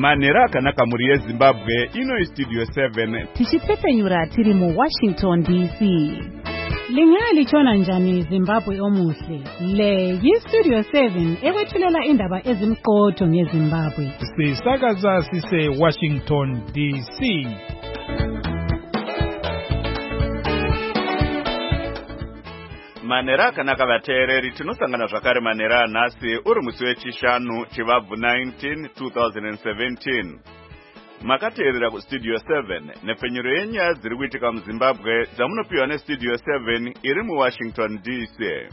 Manhero akanaka muri yeZimbabwe, ino Studio 7. Tichipfepenyura tiri mu Washington DC. Lingali chona njani Zimbabwe omuhle. Le yi-Studio 7 ewethulela indaba ezimqotho ngeZimbabwe. Sisakaza sise Washington DC. Manhero akanaka vateereri, tinosangana zvakare manhero anhasi uri musi wechishanu chivabvu 19 2017. Makateerera kuStudio 7 nepfenyuro yenyaya dziri kuitika muZimbabwe dzamunopiwa neStudio 7 iri muWashington DC.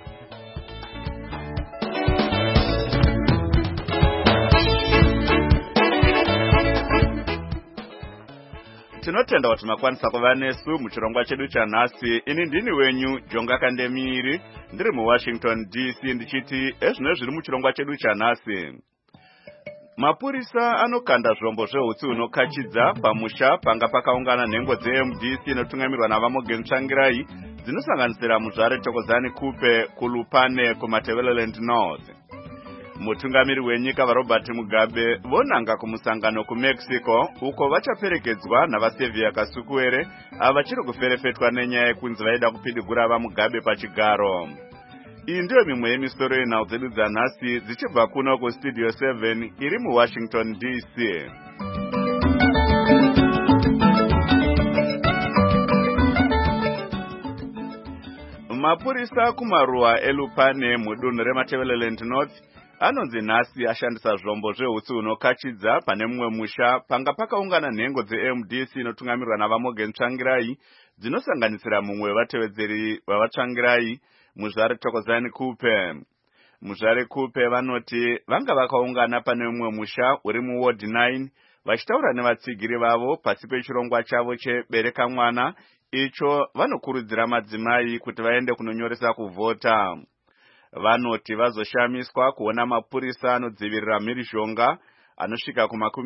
Tinotenda kuti makwanisa kuva nesu muchirongwa chedu chanhasi. Ini ndini wenyu Jonga Kandemiri, ndiri muWashington DC ndichiti ezvino zviri muchirongwa chedu chanhasi. Mapurisa anokanda zvombo zveutsi hunokachidza pamusha panga pakaungana nhengo dzeMDC inotungamirwa naVamogen Tsvangirai dzinosanganisira Muzvare Thokozani Kupe kuLupane kuMatabeleland North. Mutungamiri wenyika vaRobert Mugabe vonanga kumusangano kuMexico uko vachaperekedzwa navaSevia Kasukuwere ava vachiri kuferefetwa nenyaya yekunzi vaida kupidigura vaMugabe pachigaro. Iyi ndiyo mimwe yemisoro yenhau dzedu dzanhasi dzichibva kuno kuStudio 7 iri muWashington DC. Mapurisa kumaruwa eLupane mudunhu reMatabeleland North anonzi nhasi ashandisa zvombo zveutsi hunokachidza pane mumwe musha panga pakaungana nhengo dzeMDC inotungamirwa naVamogen Tsvangirai dzinosanganisira mumwe wevatevedzeri vavaTsvangirai, Muzvare Thokozani Kupe. Muzvare Kupe vanoti vanga vakaungana pane mumwe musha uri muWard 9 vachitaura nevatsigiri vavo pasi pechirongwa chavo chebereka mwana icho vanokurudzira madzimai kuti vaende kunonyoresa kuvhota. Vanoti vazoshamiswa kuona mapurisa anodzivirira mhirizhonga anosvika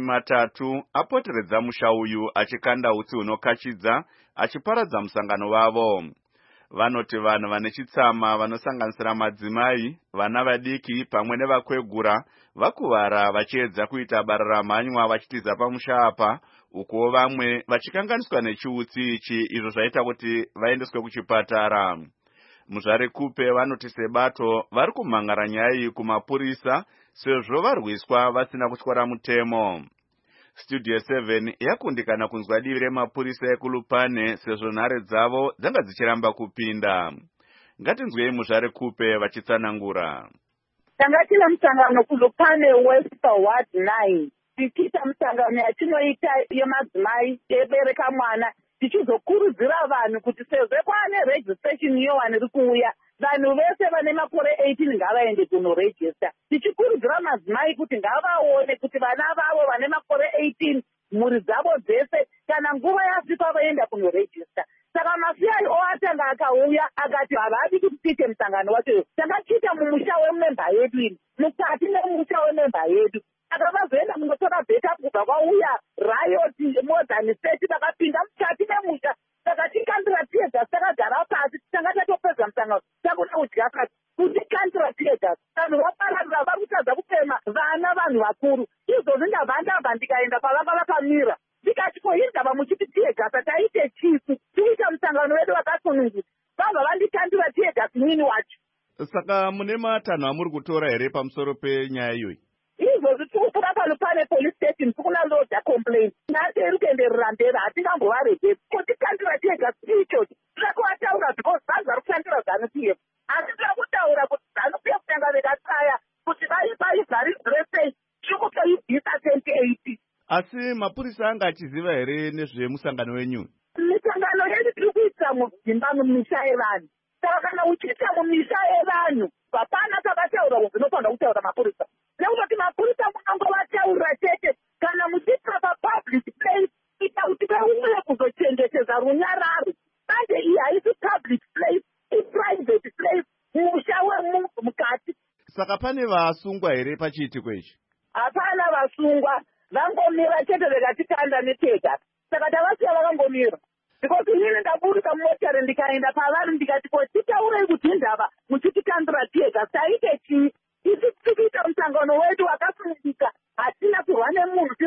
ku30 apoteredza musha uyu achikanda utsi hunokachidza achiparadza musangano wavo. Vanoti vanhu vane chitsama vanosanganisira madzimai, vana vadiki pamwe nevakwegura vakuvara vachiedza kuita bararamhanywa vachitiza pamusha apa, uko vamwe vachikanganiswa nechiutsi ichi izvo zvaita kuti vaendeswe kuchipatara. Muzvare Kupe vanoti sebato vari kumhangara nyaya iyi kumapurisa sezvo varwiswa vasina kutyora mutemo. Studio 7 yakundikana kunzwa divi remapurisa ekuLupane sezvo nhare dzavo dzanga dzichiramba kupinda. Ngatinzwei Muzvare Kupe vachitsanangura. Tanga tine musangano kuLupane West Ward 9. Tichiita musangano yatinoita yemadzimai ebereka mwana. Tichizokurudzira vanhu kuti sezvo kwaane registration yewanhu iri kuuya, vanhu vese vane makore 18 ngavaende kunorejista. Tichikurudzira madzimai kuti ngavaone kuti vana vavo vane makore 18 mhuri dzavo dzese kana nguva yasvika vaenda kunorejista. Saka mafiyai oatanga akauya akati havadi kuti tiite musangano wacho. Takachiita mumusha wememba yedu ini, mukati memusha wememba yedu. Saka vazoenda munotora backup kubva kwauya riot more than 30 vakapinda mukati memusha. Saka tikandira tiedza takagara pasi tanga tatopedza musangano takuda kudya kati kutikandira tiedza vanhu vapararira vari kutadza kufema vana vanhu vakuru. Izvozvi ndabva ndikaenda pavanga vakamira ndikati ko hii ndava muchiti tiegasa taite chifu tiita musangano wedu wakasununguka vabva vandikandira tiegasi mwini wacho. Saka mune matanho amuri kutora here pamusoro penyaya iyoyi? Izvozvi tikupfuura pano pane police station tikuna lodha complaint nhasi iri kuenderera mberi hatingambovaregeri kotikandira tiegasi ichochi tirakuataura because bhazi vari kushandira ZANU-PF asi tira kutaura kuti ZANU-PF tanga vekatsaya kuti vaivharidzire sei tiri kutoibvisa 2080. Asi mapurisa anga achiziva here nezvemusangano wenyu? Misangano yedu tiri kuitira mudzimba mumisha yevanhu. Saka kana uchiita mumisha yevanhu hapana takataura kuti zvinofanira kutaura mapurisa. Nekuti mapurisa munongovataurira chete kana muchiita papublic place ita kuti vauye kuzochengetedza runyararo. Manje iyi haisi public place, iprivate place, musha wemunhu mukati. Saka pane vasungwa here pachiitiko ichi? Hapana vasungwa, vangomira chete vekatikanda netega. Saka tavasiya vakangomira. Because inini ndaburuka mumotari ndikaenda pavanhu ndikati ko titaurei kuti ndava muchitikandira tega taite chii. Isi tikuita musangano wedu wakasunungika, hatina kurwa nemunhu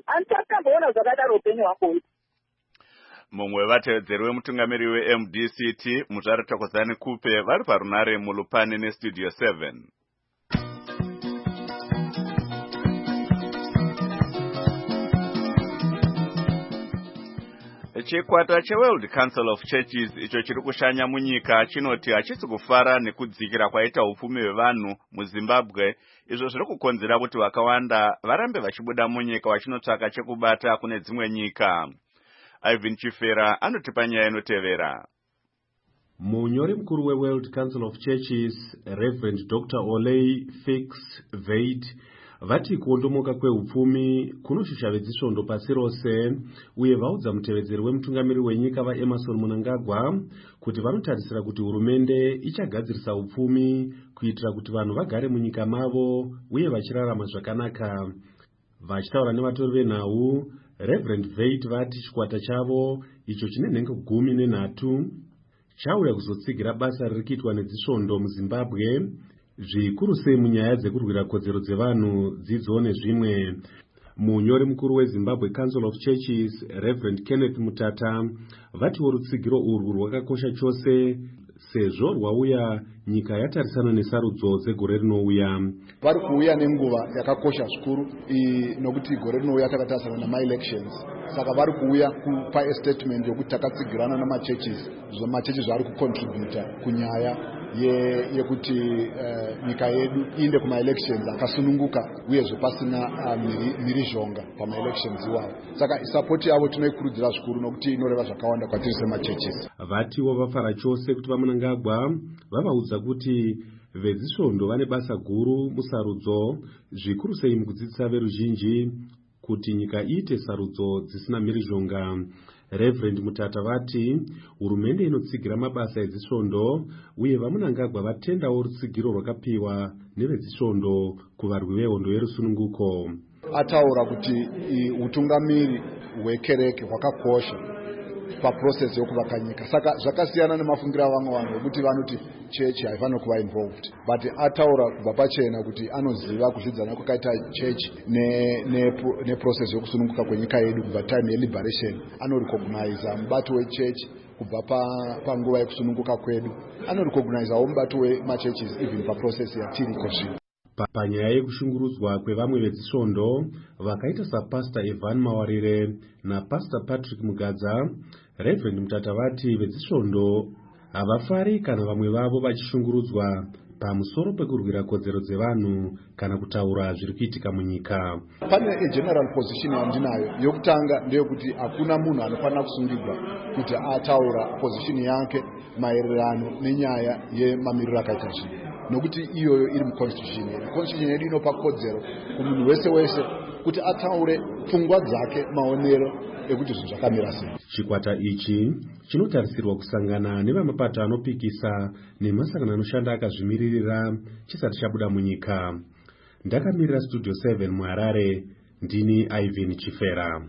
handisati kamboona zvakadaro upenyu hwako. mumwe wevatevedzeri wemutungamiri weMDCT Muzvare Thokozani Kupe vari parunare muLupane neStudio 7. Chikwata cheWorld Council of Churches icho chiri kushanya munyika chinoti hachisi kufara nekudzikira kwaita upfumi hwevanhu muZimbabwe, izvo zviri kukonzera kuti vakawanda varambe vachibuda munyika vachinotsvaka chekubata kune dzimwe nyika. Ivan Chifera anotipa nyaya inotevera. Munyori mukuru weWorld Council of Churches, Reverend Dr. Olei Fix Veit, vati kuondomoka kweupfumi kunoshusha vedzisvondo pasi rose, uye vaudza mutevedzeri wemutungamiri wenyika vaEmerson Mnangagwa kuti vanotarisira kuti hurumende ichagadzirisa upfumi kuitira kuti vanhu vagare munyika mavo uye vachirarama zvakanaka. Vachitaura nevatori venhau, Reverend Veit vati chikwata chavo icho chine nhengo 13 chauya kuzotsigira basa riri kuitwa nedzisvondo muZimbabwe, zvikuru sei munyaya dzekurwira kodzero dzevanhu, dzidzo nezvimwe. Munyori mukuru weZimbabwe Council of Churches, Reverend Kenneth Mutata, vatiwo rutsigiro urwu rwakakosha chose sezvo rwauya nyika yatarisana nesarudzo dzegore rinouya. Vari kuuya nenguva yakakosha zvikuru nokuti gore rinouya takatarisana namaelections, saka vari kuuya kupa statement yokuti takatsigirana namachurches, machechi zvari kucontributa kunyaya yekuti nyika yedu iende kumaelections akasununguka uyezve pasina mhirizhonga pamaelections iwawo. Saka support yavo tinoikurudzira zvikuru nokuti inoreva zvakawanda kwatiri semachurches. Vatiwo vafara chose kuti vaMnangagwa vavaudza kuti vedzisvondo vane basa guru musarudzo, zvikuru sei mukudzidzisa veruzhinji kuti nyika iite sarudzo dzisina mhirizhonga. Reverend Mutata vati hurumende inotsigira mabasa edzisvondo uye vaMnangagwa vatendawo rutsigiro rwakapiwa nevedzisvondo kuvarwi vehondo yerusununguko. Ataura kuti utungamiri hwekereke hwakakosha paprocess yokuvaka nyika, saka zvakasiyana nemafungiro avamwe vanhu vekuti vanoti chechi haifaniri kuva involved, but ataura kubva pachena kuti anoziva kuzvidzana kwakaita chechi neprocess yokusununguka kwenyika yedu kubva time yeliberation. Anorecognize mubato wechechi kubva panguva yekusununguka kwedu, anorecognizewo mubato wemachurches even paprocess yatiriko zvino. Panyaya yekushungurudzwa kwevamwe vedzisvondo vakaita saPastor Evan Mawarire naPastor Patrick Mugadza, Reverend Mutata vati vedzisvondo havafari kana vamwe vavo vachishungurudzwa pamusoro pekurwira kodzero dzevanhu kana kutaura zviri kuitika munyika. Pane general position yandinayo. Yokutanga ndeyekuti hakuna munhu anofanira kusungirwa kuti ataura position yake maererano nenyaya yemamiriro akaita zvinhu, nokuti iyoyo iri muconstitution yedu. Constitution yedu inopa kodzero kumunhu wese wese kuti ataure pfungwa dzake, maonero ekuti zvinhu zvakamira sei. Chikwata ichi chinotarisirwa kusangana nevamapato anopikisa nemasangano anoshanda akazvimiririra chisati chabuda munyika. Ndakamirira Studio 7 muHarare, ndini Ivan Chifera.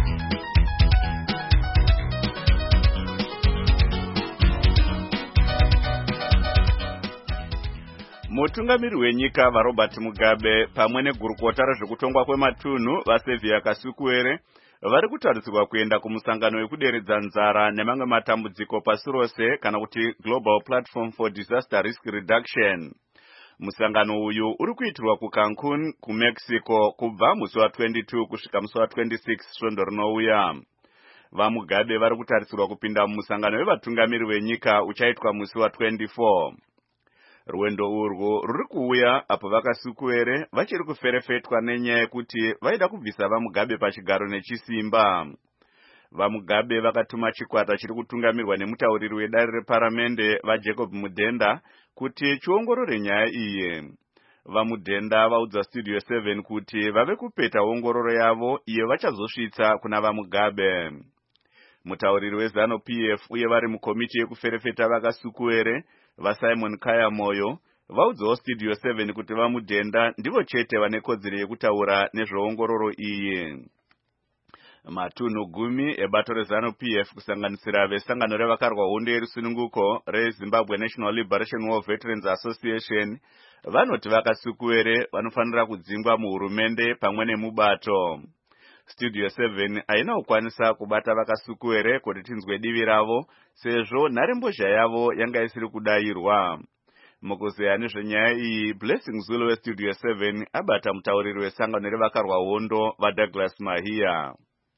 Mutungamiri wenyika vaRobert Mugabe pamwe negurukota rezvekutongwa kwematunhu vaSevia Kasukuwere vari kutarisirwa kuenda kumusangano wekuderedza nzara nemamwe matambudziko pasi rose kana kuti Global Platform for Disaster Risk Reduction. Musangano uyu uri kuitirwa kuCancun kuMexico kubva musi wa22 kusvika musi wa26 svondo rinouya. VaMugabe vari kutarisirwa kupinda mumusangano wevatungamiri wenyika uchaitwa musi wa24. Rwendo urwu ruri kuuya apo vaKasukuwere vachiri kuferefetwa nenyaya yekuti vaida kubvisa vaMugabe pachigaro nechisimba. VaMugabe vakatuma chikwata chiri kutungamirwa nemutauriri wedare reparamende vaJacob Mudhenda kuti chiongorore nyaya iyi. VaMudhenda vaudza Studio 7 kuti vave kupeta ongororo yavo iyo vachazosvitsa kuna vaMugabe. Mutauriri weZANU-PF uye vari mukomiti yekuferefeta vaKasukuwere vaSimon Kayamoyo vaudzawo Studio 7 kuti vaMudhenda ndivo chete vane kodzero yekutaura nezveongororo iyi. Matunhu 10 ebato reZANU-PF kusanganisira vesangano revakarwa hondo yerusununguko reZimbabwe National Liberation War Veterans Association vanoti vaKasukuwere vanofanira kudzingwa muhurumende pamwe nemubato. Studio 7 haina kukwanisa kubata vakasuku here kuti tinzwe divi ravo sezvo nharembozha yavo yanga isiri kudayirwa. Mukuzeya nezvenyaya iyi, Blessing Zulu weStudio 7 abata mutauriri wesangano revakarwa hondo vaDouglas Mahia.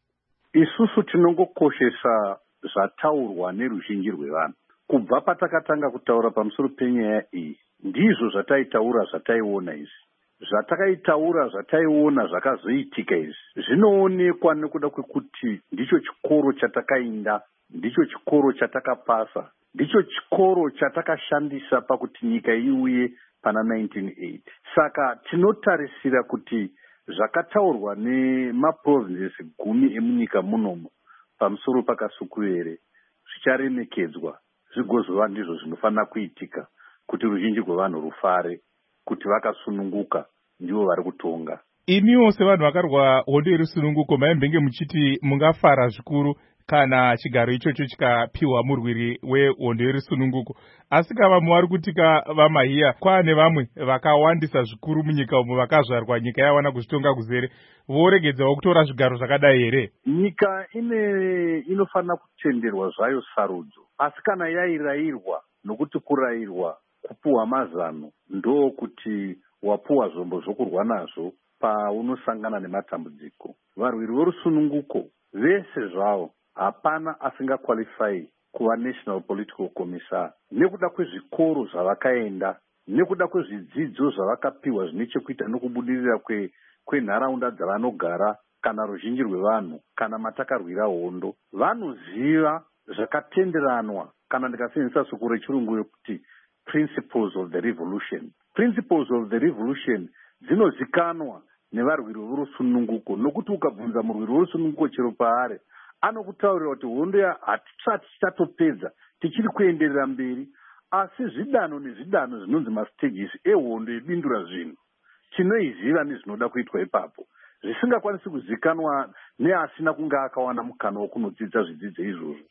Isusu tinongokoshesa zvataurwa neruzhinji rwevanhu. Kubva patakatanga kutaura pamusoro penyaya iyi, ndizvo zvataitaura zvataiona izvi. Zvatakaitaura zvataiona zvakazoitika izvi zvinoonekwa nekuda kwekuti ndicho chikoro chatakainda, ndicho chikoro chatakapasa, ndicho chikoro chatakashandisa pakuti nyika iuye pana 1980. Saka tinotarisira kuti zvakataurwa nemaprovinces 10 emunyika munomu pamusoro pakasukuwere zvicharemekedzwa, zvigozova ndizvo zvinofanira kuitika kuti ruzhinji rwevanhu rufare kuti vakasununguka ndivo vari kutonga. Imiwo sevanhu vakarwa hondo yerusununguko maimbenge muchiti mungafara zvikuru kana chigaro ichocho chikapiwa murwiri wehondo yerusununguko. Asi kava muvari kutika vaMahia, kwaane vamwe vakawandisa zvikuru munyika umo vakazvarwa nyika yawana kuzvitonga kuzere, voregedzawo kutora zvigaro zvakadai here? Nyika inofanira kutenderwa zvayo sarudzo, asi kana yairayirwa, nokuti kurayirwa kupuwa mazano ndo kuti wapuwa zvombo zvokurwa nazvo paunosangana nematambudziko. Varwiri vorusununguko vese zvavo hapana asingakwalifai kuva National Political Commissar nekuda kwezvikoro zvavakaenda, nekuda kwezvidzidzo zvavakapiwa zvine chekuita nokubudirira kwenharaunda dzavanogara kana ruzhinji rwevanhu kana matakarwira hondo. Vanoziva zvakatenderanwa, kana ndikasenzesa soko rechirungu yokuti principles of the revolution. Principles of the revolution dzinozikanwa nevarwiri vorusununguko, nokuti ukabvunza murwiri vorusununguko chero paari anokutaurira kuti hondo hatisati tichatopedza, tichiri kuenderera mberi, asi zvidanho nezvidanho zvinonzi mastages ehondo yebindura zvinhu tinoiziva nezvinoda kuitwa ipapo, zvisingakwanisi kuzikanwa neasina kunga akawana mukana wokunodzidza zvidzidzo izvozvo.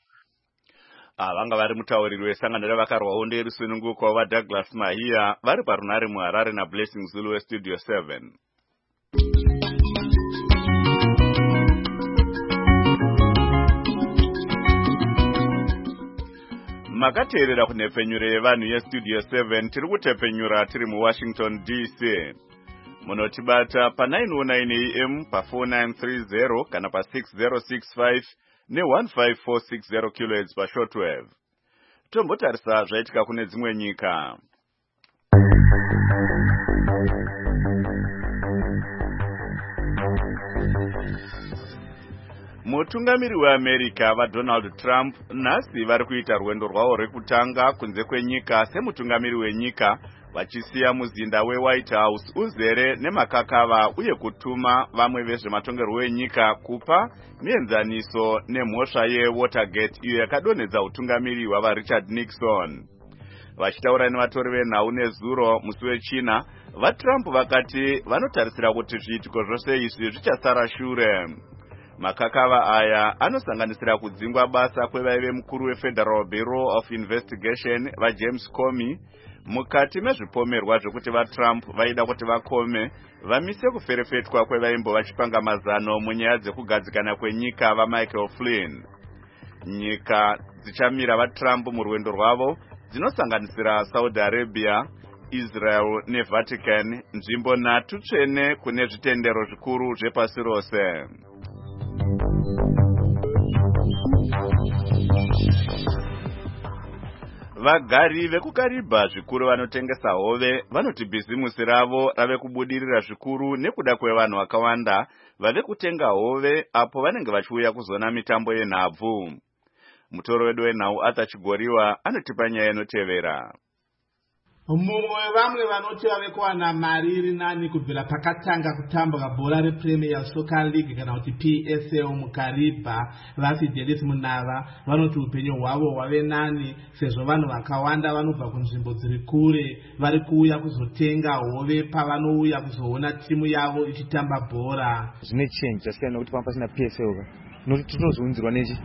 Vanga vari mutauriri wesangano revakarwa hondo yerusununguko vaDouglas Mahia vari parunare muHarare naBlessing Zulu weStudio 7. Makateerera kunhepfenyuro yevanhu yeStudio 7 tiri kutepenyura tiri muWashington DC. Munotibata pa909 AM pa4930 kana pa6065 ne15460 kHz pashortwave. Tombotarisa zvaitika kune dzimwe nyika. Mutungamiri weAmerica vaDonald Trump nhasi vari kuita rwendo rwavo rwekutanga kunze kwenyika semutungamiri wenyika, vachisiya muzinda weWhite House uzere nemakakava uye kutuma vamwe vezvematongerwo wenyika kupa mienzaniso nemhosva yeWatergate iyo yakadonhedza utungamiri hwavaRichard Nixon. Vachitaura nevatori venhau nezuro musi weChina, vaTrump vakati vanotarisira kuti zviitiko zvose izvi zvichasara shure. Makakava aya anosanganisira kudzingwa basa kwevaive mukuru weFederal Bureau of Investigation vaJames Comey mukati mezvipomerwa zvekuti vaTrump vaida kuti vakome vamise kuferefetwa kwevaimbo vachipanga mazano munyaya dzekugadzikana kwenyika vaMichael Flynn. Nyika dzichamira vaTrump murwendo rwavo dzinosanganisira Saudi Arabia, Israel neVatican, nzvimbo 3 tsvene kune zvitendero zvikuru zvepasi rose. Vagari vekuKaribha zvikuru vanotengesa hove vanoti bhizimusi ravo rave kubudirira zvikuru nekuda kwevanhu vakawanda vave kutenga hove apo vanenge vachiuya kuzona mitambo yenhabvu. Mutoro wedu wenhau Atachigoriwa anotipa nyaya inotevera. Mumwe vamwe vanoti vave kuwana mari iri nani kubvira pakatanga kutambwa bhora rePremier Soccer League kana kuti PSL muKaribha, vaFidelis Munava vanoti upenyu hwavo hwave nani sezvo vanhu vakawanda vanobva kunzvimbo dziri kure vari kuuya kuzotenga hove pavanouya kuzoona timu yavo ichitamba bhora. Zvine change zvasiyana nokuti pamba pasina PSL nokuti tinozounzirwa nechi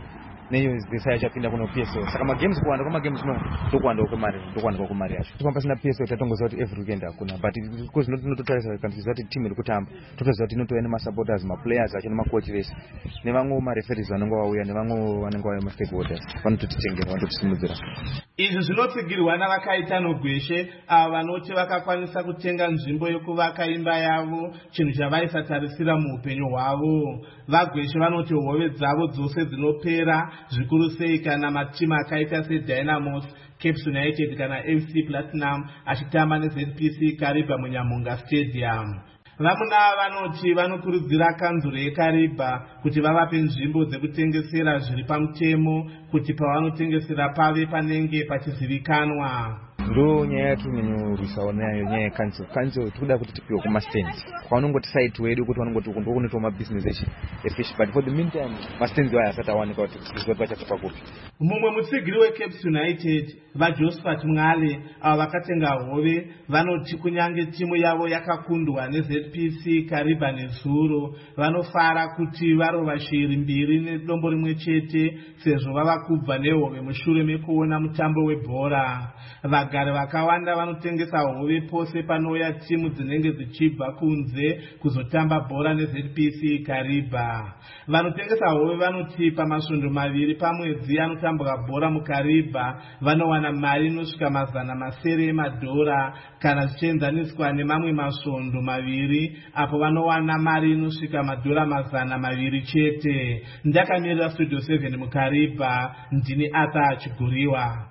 neyo desire chapinda kuno PSO saka magames kuwanda kwa magames no tokwanda kwa kumari yacho topamba sina PSO tatongoza kuti every weekend akuna but because not totalisa countries that team iri kutamba totoza kuti inotoena ma supporters ma players acho nema coach vese nevamwe ma referees vanenge vauya nevamwe vanenge vauya ma stakeholders vanototitengera vanototisimudzira. Izvi zvinotsigirwa navakaita Nogweshe ava vanoti vakakwanisa kutenga nzvimbo yekuvaka imba yavo, chinhu chavaisatarisira muupenyu hwavo. VaGweshe vanoti hove dzavo dzose dzinopera, zvikuru sei kana matimu akaita seDynamos, Cape United kana FC Platinum achitamba neZPC Kariba muNyamunga Stadium. Vamuna vanoti vanokurudzira kanzuro yeKariba kuti vavape nzvimbo dzekutengesera zviri pamutemo kuti pavanotengesera pave panenge pachizivikanwa. Ndo nyaya yatinyorwisawo nayo nyaya yekanzo tikuda kuti tipiwe kumastands kwaunongoti site wedu kuti vanongoti kundokunoitwa mabusiness efish but for the meantime mastands waya asati awanika kuti zvizopachatsva kupi. Mumwe mutsigiri weCape United vaJosephat Mwale avo vakatenga hove vanoti kunyange timu yavo yakakundwa neZPC Kariba nezuro vanofara kuti varova shiri mbiri nedombo rimwe chete sezvo vava kubva nehove mushure mekuona mutambo webhora. Vagari vakawanda vanotengesa hove pose panouya timu dzinenge dzichibva kunze kuzotamba bhora neZPC Kariba. Vanotengesa hove vanoti pamasvondo maviri pamwedzi anotambwa bhora muKariba vanowana mari inosvika $700 emadhora kana zvichienzaniswa nemamwe masvondo maviri apo vanowana mari inosvika $200 chete. Ndakamirira Studio 7 muKariba, ndini Arthur Chiguriwa.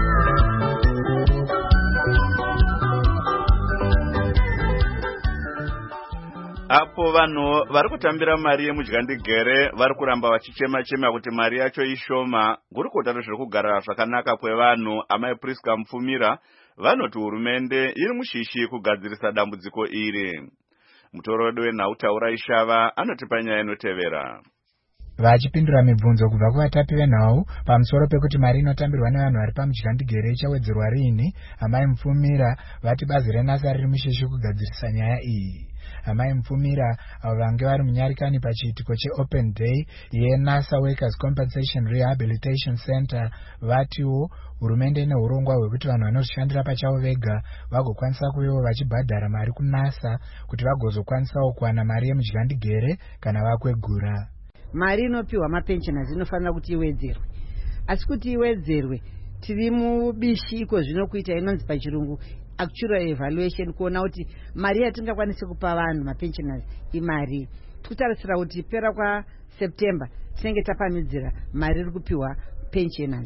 Apo vanhu vari kutambira mari yemudyandigere vari kuramba vachichema kuti mari yacho ishoma. Gurukota rezviri kugara zvakanaka kwevanhu Amai Priska Mupfumira vanoti hurumende iri mushishi kugadzirisa dambudziko iri. Mutorodi wenhau Ishava anotipa nyaya inotevera. Vachipindura mibvunzo kubva kuvatapi venhau pamusoro pekuti mari inotambirwa nevanhu vari pamudyandigere ichawedzerwa riini, Amai Mupfumira vati bazi reNASA riri mushishi kugadzirisa nyaya iyi. Amai Mupfumira avo vange vari munyarikani pachiitiko cheOpen Day yeNASA Workers Compensation Rehabilitation Center vatiwo hurumende ine urongwa hwekuti vanhu vanozvishandira pachavo vega vagokwanisa kuvewo vachibhadhara mari kuNASA kuti vagozokwanisawo kuwana mari yemudyandigere kana vakwegura. Mari inopiwa mapensioners inofanira kuti iwedzerwe, asi kuti iwedzerwe tiri mubishi iko zvinokuita inonzi pachirungu actual evaluation kuona kuti mari yatingakwanisa kupa vanhu mapensioners imari. Tikutarisira kuti pera kwaSeptember tinenge tapamidzira mari iri kupiwa pensioners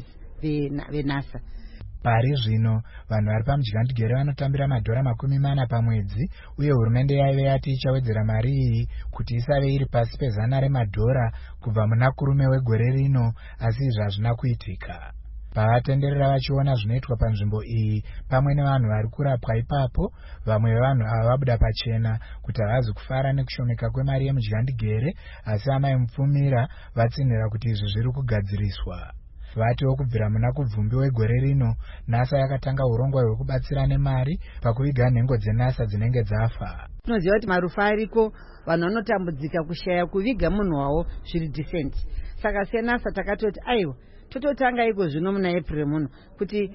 veNASA. Pari zvino vanhu vari pamudyandigere vanotambira $40 pamwedzi uye hurumende yaive yati ichawedzera mari iyi kuti isave iri pasi $100 kubva muna kurume wegore rino, asi izvi hazvina kuitika. Pavatenderera vachiona zvinoitwa panzvimbo iyi pamwe nevanhu vari kurapwa ipapo, vamwe vevanhu ava vabuda pachena kuti havazi kufara nekushomeka kwemari yemudyandigere, asi Amai Mupfumira vatsinhira kuti izvi zviri kugadziriswa. Vatiwo kubvira muna kubvumbi wegore rino NASA yakatanga urongwa hwekubatsira nemari pakuviga nhengo dzeNASA dzinenge dzafa. Tinoziva kuti marufa ariko, vanhu vanotambudzika kushaya kuviga munhu wavo zviri decent. Saka seNASA takatoti aiwa tototanga iko zvino muna April muno kuti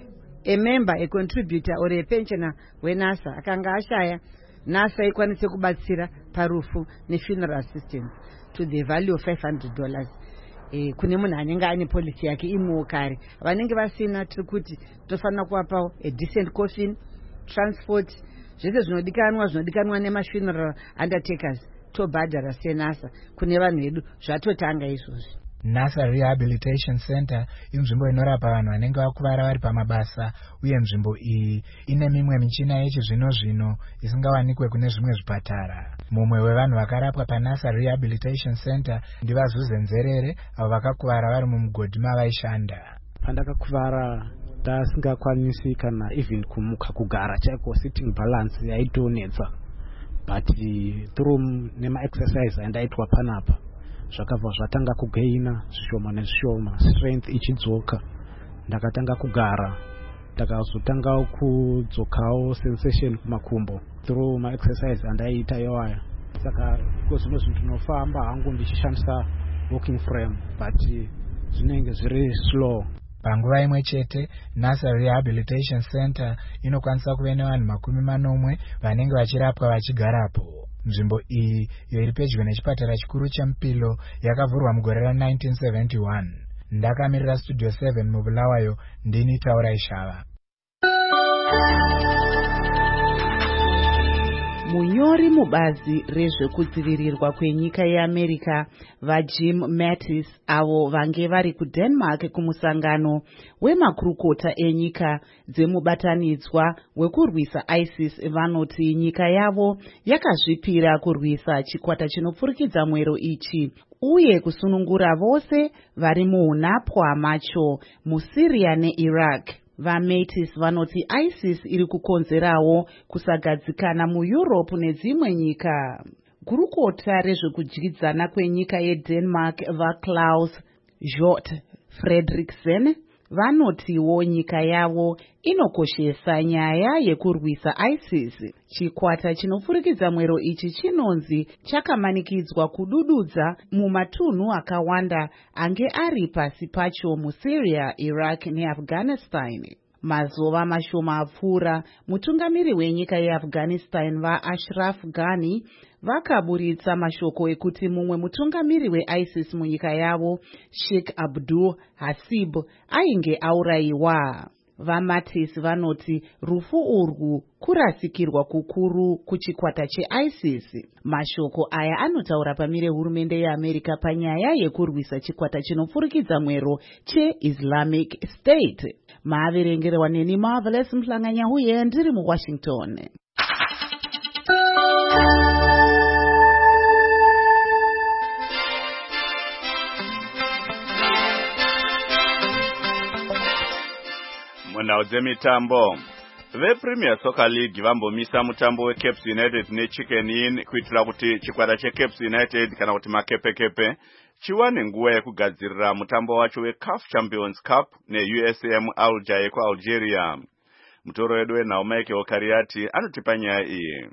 a contributor or a pensioner weNASA akanga ashaya, NASA ikwanise kubatsira parufu nefuneral assistance to the value of $500. Kune munhu anenge ane policy yake imwewo kare. Vanenge vasina tiri kuti tofanira kuvapawo a decent coffin, transport, zvese zvinodikanwa nemafuneral undertakers tobhadhara seNASA kune vanhu vedu zvatotanga izvozvi. NASA Rehabilitation Center inzvimbo inorapa vanhu vanenge vakuvara vari pamabasa, uye nzvimbo iyi ine mimwe michina yechizvino-zvino isingawanikwe kune zvimwe zvipatara. Mumwe wevanhu vakarapwa paNASA Rehabilitation Center ndivaZuze Nzerere avo vakakuvara vari mumugodhi mavaishanda. Pandakakuvara ndasingakwanisi kana even kumuka, kugara chaiko sitting balance yaitonetsa, but through nema exercise andaitwa panapa zvakabva zvatanga kugaina zvishoma nezvishoma, strength ichidzoka, ndakatanga kugara, ndakazotanga kudzokawo sensation kumakumbo through ma exercise andaiita iwaya. Saka zvino zvinofamba hangu ndichishandisa walking frame, but zvinenge zviri slow. Panguva imwe chete NASA Rehabilitation Center inokwanisa kuve nevanhu 40 vanenge vachirapwa vachigarapo. Nzvimbo iyi iyo iri pedyo nechipatara chikuru cheMupilo yakavhurwa mugore ra1971. Ndakamirira Studio 7 muBulawayo, ndini Taura Ishava. Munyori mubazi rezvekudzivirirwa kwenyika yeAmerica vaJim Mattis avo vange vari kuDenmark kumusangano wemakurukota enyika dzemubatanidzwa wekurwisa ISIS vanoti nyika yavo yakazvipira kurwisa chikwata chinopfurikidza mwero ichi uye kusunungura vose vari muunapwa macho muSyria neIraq. VaMattis vanoti ISIS iri kukonzerawo kusagadzikana muEurope nedzimwe nyika. Gurukota rezvekudyidzana kwenyika yeDenmark vaKlaus Hjort Frederiksen vanotiwo nyika yavo inokoshesa nyaya yekurwisa ISIS. Chikwata chinopfurikidza mwero ichi chinonzi chakamanikidzwa kudududza mumatunhu akawanda ange ari pasi pacho muSyria, Iraq neAfghanistan. Mazuva mashoma apfuura, mutungamiri wenyika yeAfghanistan vaAshraf Ghani vakaburitsa mashoko ekuti mumwe mutungamiri weISIS munyika yavo, Sheikh Abdul Hasib, ainge aurayiwa. VaMattis vanoti rufu urwu kurasikirwa kukuru kuchikwata cheISIS. Mashoko aya anotaura pamire hurumende yeAmerica panyaya yekurwisa chikwata chinopfurikidza mwero cheIslamic State. Maaverengerwa neni Marvelous Mhlanganyahuye ndiri muWashington. Munhau dzemitambo. VePremier Soccer League vambomisa mutambo weCaps United neChicken Inn kuitira kuti chikwata cheCaps United kana kuti makepekepe chiwane nguva yekugadzirira mutambo wacho weCAF Champions Cup neUSM Alger yekuAlgeria. Mutoro wedu wenhau Mike Okariati anotipa nyaya iyi.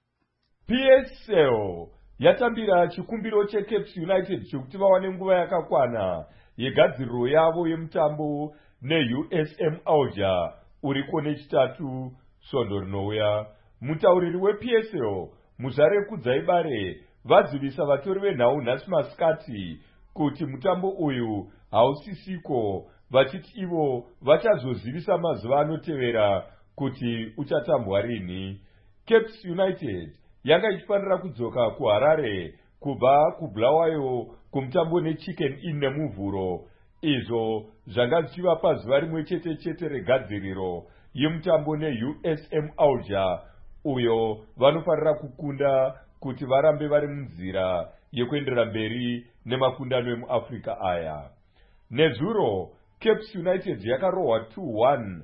PSL yatambira chikumbiro cheCaps United chekuti vawane nguva yakakwana yegadziriro yavo yemutambo neUSM Alger uriko nechitatu svondo rinouya. Mutauriri wePSL Muzare Kudzaibare vadzivisa vatori venhau nhasi masikati kuti mutambo uyu hausisiko, vachiti ivo vachazozivisa mazuva anotevera kuti uchatambwa rini. Caps United yanga ichifanira kudzoka kuHarare kubva kuBulawayo kumutambo neChicken Inn nemuvhuro. Izvo zvanga zvichivapa zuva rimwe chete regadziriro yemutambo neUSM Alger uyo vanofanira kukunda kuti varambe vari munzira yekuenderera mberi nemakundano emuAfrica aya. Nezuro Caps United yakarohwa 2-1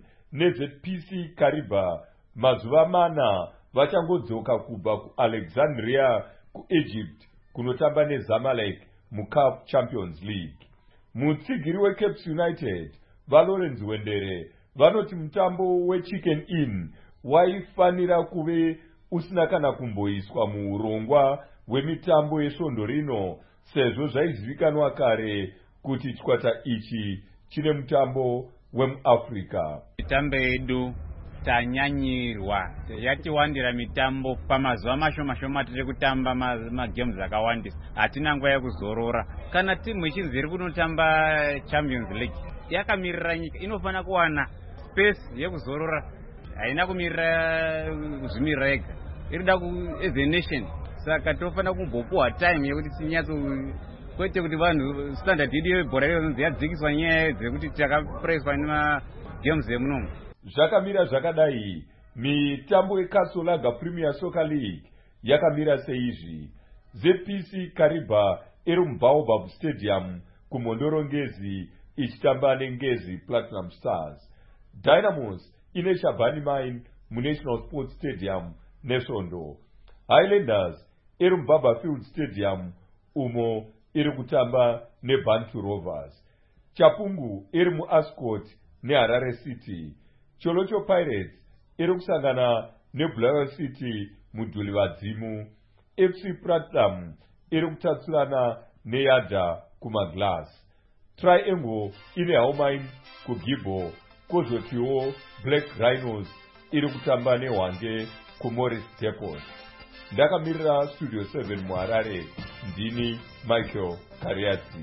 neZPC Kariba mazuva mana vachangodzoka kubva kuAlexandria kuEgypt kunotamba neZamalek muCAF Champions League. Mutsigiri weCaps United vaLawrence Wendere vanoti mutambo weChicken Inn waifanira kuve usina kana kumboiswa muurongwa hwemitambo yesvondo rino sezvo zvaizivikanwa kare kuti chikwata ichi chine mutambo wemuAfrica. Mitambo yedu tanyanyirwa yatiwandira mitambo pamazuva mashoma tiri kutamba magames akawandisa, hatina nguva yekuzorora. Kana timu ichinzi iri kunotamba Champions League yakamirira nyika inofanira kuwana space yekuzorora, haina kumirira kuzvimirira yega, irida as a nation. Saka tofanira kumbopuwa time yekuti tinyatso, kwete kuti vanhu standard yedu yebhora yonzi yadzikiswa nyaya dzekuti takapraiswa nemagames emunomu. Zvakamira zvakadai, mitambo yeKasolaga Premier Soccer League yakamira seizvi. ZPC Kariba iri muBaobab Stadium kuMhondoro Ngezi ichitamba neNgezi Platinum Stars. Dynamos ine Shabani Mine muNational Sports Stadium nesvondo. Highlanders iri muBarberfield Stadium umo iri kutamba neBantu Rovers. Chapungu iri muAscot neHarare City. Cholocho Pirates iri kusangana neBulawayo City mudhuli vadzimu. FC Platinum iri kutatsurana neYadha kumaGlass. Triangle ine Haumain kuGibo, kozotiwo Black Rhinos iri kutamba neHwange kuMorris Depot. Ndakamirira Studio 7 muHarare, ndini Michael Kariadzi.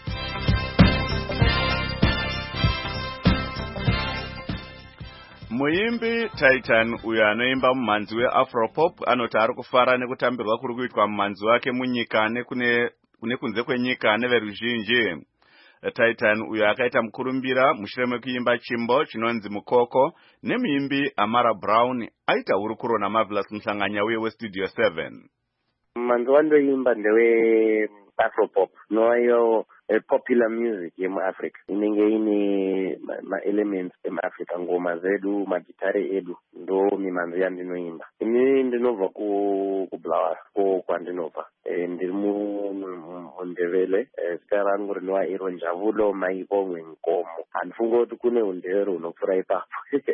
Muimbi Titan uyo anoimba mumhanzi weAfropop anoti ari kufara nekutambirwa kuri kuitwa mumhanzi wake munyika kune kunze kwenyika neveruzhinji. Titan uyo akaita mukurumbira mushure mekuimba chimbo chinonzi Mukoko nemuimbi Amara Brown aita hurukuro naMarvelous Mhlanganya uye weStudio 7. Mhanzi wandoimba ndewe Afropop, noyo popular music yemuAfrica inenge ine ma-elements emuAfrica, ngoma zedu, magitare edu, ndo mimhanzi yandinoimba. Ini ndinobva kuBulawayo kwandinobva, ndiri muNdebele, zita rangu rinova iro Njabulo Maivongwe Nkomo. Handifunga kuti kune undevere hunopfuura ipapo.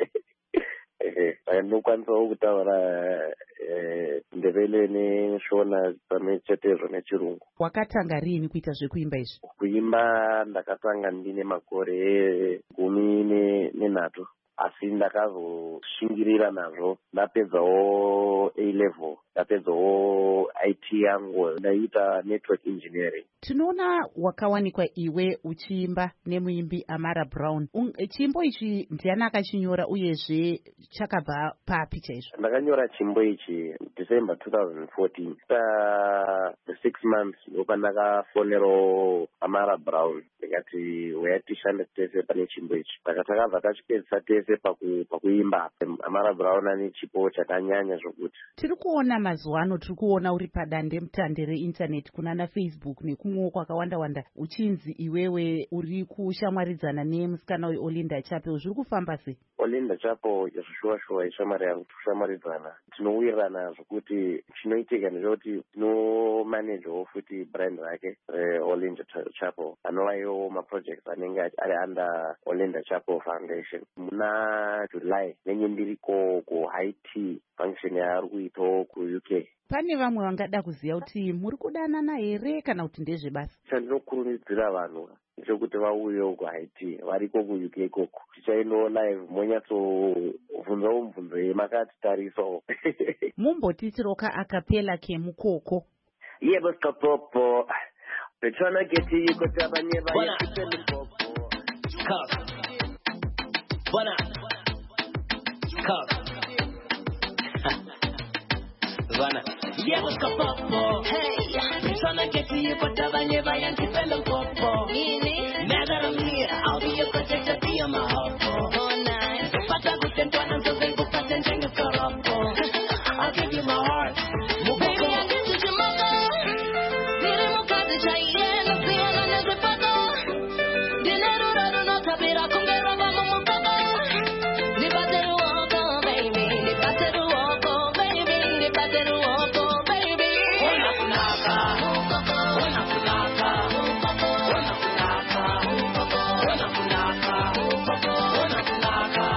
Ndinokwanisa kutaura Ndebele neshona pamwe chetezvo nechirungu. Wakatanga rini kuita zvekuimba izvi? Kuimba ndakatanga ndine makore 13, asi ndakazoshingirira nazvo. Ndapedzawo A-level, ndapedzawo IT yangu, ndaita network engineering. Tinoona wakawanikwa iwe uchiimba nemuimbi Amara Brown. Chimbo ichi ndiani akachinyora uyezve chakabva papi chaizvo? Ndakanyora chimbo ichi December 2014. 6 months ndopandakafonero Amara Brown ndikati weya tishande tese pane chimbo ichi. Takabva tachipedzisa tese pakuimba. Amara Brown ane chipo chakanyanya zvokuti. Tiri kuona mazuva ano, tiri kuona uri padande mutande reinternet kunana Facebook nekumwewo kwakawanda-wanda uchinzi iwewe uri kushamwaridzana nemusikana weOlinda Chapel. Zviri kufamba sei? Olinda Chapel shuwa ishamwari yangu, tushamwaridzana. Tinowirirana zvokuti chinoitika ndezvekuti tinomanejawo futi brand rake reOlinda Chapel, anovayo maprojects anenge ari under Olinda Chapel Foundation. Muna July nenge ndiriko kuHaiti function yaari kuitawo kuUK. Pane vamwe vangada kuziva kuti muri kudanana here kana kuti ndezvebasa? Chandinokurudzira vanhu ndechekuti vauyewo kuHaiti, variko kuUK ikoko. Tichaendawo live monyatsobvunzawo mibvunzo yemakatitarisawo. Mumbotiitiroka akapela kemukoko. Yebo Skapopo. We're trying to get to you, but I'm never yet to tell you Popo. Yebo Skapopo. Hey, we're trying to get to you, but I'm never yet to tell you Popo. Now that I'm here, I'll be your protector, be on my hopo. All night. Pata guten tuan so vengo paten of Karapo. I'll give you my heart. Baby, I'll get you to my door. Mire mo kate chai no pia no se pato. Dinero raro no tapira con guerra vamos mo pato. Ni patero oco, baby. Ni patero oco, baby. Ni patero oco, baby. Ona kunaka. Ona kunaka. Ona kunaka. Ona kunaka. Ona kunaka.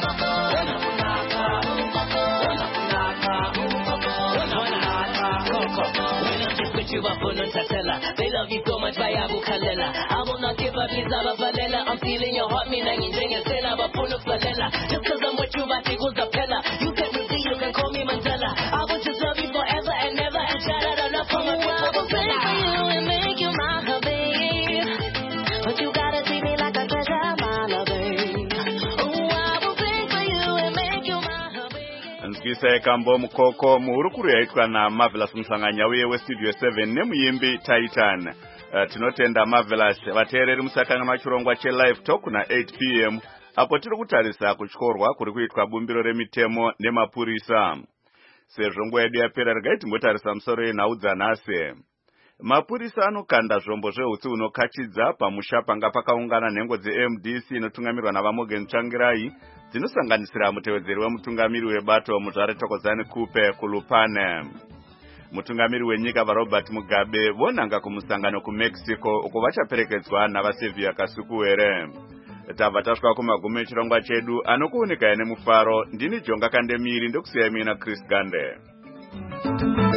You up on Tatella. They love you so much by Abu Kalela. I will not give up his Vanilla. I'm feeling your heart, me nanging and saying I'm a full of Vanilla. Just cause I'm with you, I think was a fella. You can me see, you can call me Mandela. I will just love you forever and never and shout out enough for my people. I will pray for you and make you my babe. But you gotta treat me like a treasure, my babe. Oh, I will pray for you and make you my babe. Nzwisa ekambo Mukoko muhurukuru yaitwa na Marvelous Mhlanganya uye weStudio 7 nemuimbi Titan. Tinotenda Marvelous vateereri musakangana chirongwa chelive talk na 8 p.m. apo tiri kutarisa kutyorwa kuri kuitwa bumbiro remitemo nemapurisa. Sezvo nguva yedu yapera regai timbotarisa musoro yenhau dzanhasi. Mapurisa anokanda zvombo zveutsi unokachidza pamusha panga pakaungana nhengo dzeMDC inotungamirwa naVaMorgan Tsvangirai dzinosanganisira mutevedzeri wemutungamiri webato Muzvare Thokozani Kupe kuLupane. Mutungamiri wenyika vaRobert Mugabe vonanga kumusangano kuMexico uko vachaperekedzwa navaSevia Kasukuwere. Tabva tasvika kumagumo echirongwa chedu anokuoneka nemufaro. Ndini Jonga Kandemiri ndokusiya mina Chris Gande.